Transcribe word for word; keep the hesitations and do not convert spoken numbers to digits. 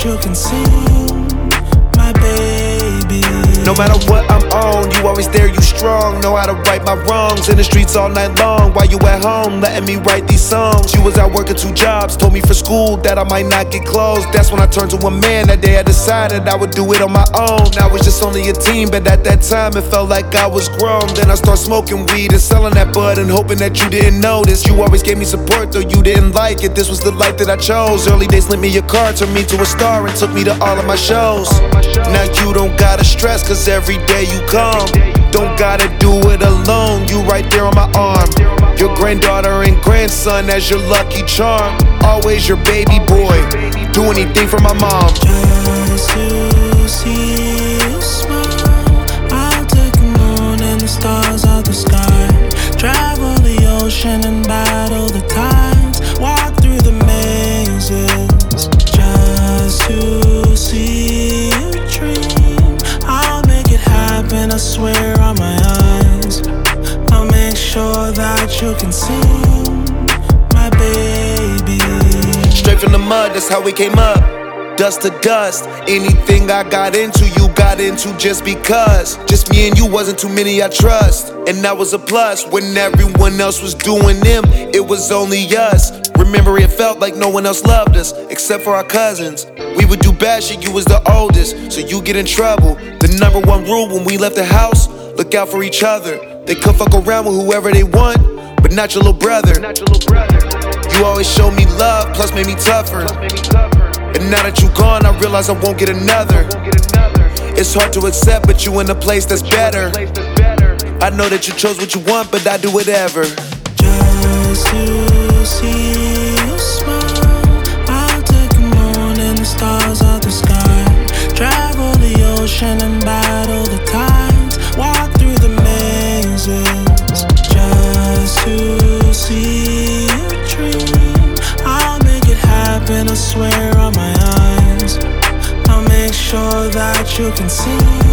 you can sing, my baby. No matter what I'm on, you always there, you strong. Know how to right my wrongs, in the streets all night long. While you at home, letting me write these songs. You was out working two jobs, told me for school that I might not get close. That's when I turned to a man, that day I decided I would do it on my own. I was just only a teen, but at that time it felt like I was grown. Then I started smoking weed and selling that bud and hoping that you didn't notice. You always gave me support, though you didn't like it. This was the life that I chose. Early days lent me your car, turned me to a star and took me to all of my shows. Now you don't gotta stress, cause every day you come. Don't gotta do it alone, you right there on my arm. Your granddaughter and grandson as your lucky charm. Always your baby boy, do anything for my mom. Just to see you smile, I'll take the moon and the stars of the sky. Travel the ocean and battle the tides. Walk through the mazes, just to see you dream. I'll make it happen, I swear on my eyes. I'll make sure that you can sing, my baby. Straight from the mud, that's how we came up. Dust to dust, anything I got into, you got into just because. Just me and you, wasn't too many I trust, and that was a plus. When everyone else was doing them, it was only us. Remember, it felt like no one else loved us, except for our cousins. We would do bad shit, you was the oldest, so you get in trouble. The number one rule when we left the house, look out for each other. They could fuck around with whoever they want, but not your little brother. You always showed me love, plus made me tougher. And now that you gone, I realize I won't get another. It's hard to accept, but you in a place that's better. I know that you chose what you want, but I do whatever. Just to see you smile, I'll take the moon and the stars of the sky. Travel the ocean and battle the tides. Walk through the mazes, just to see you dream. I'll make it happen, I swear on my eyes. I'll make sure that you can see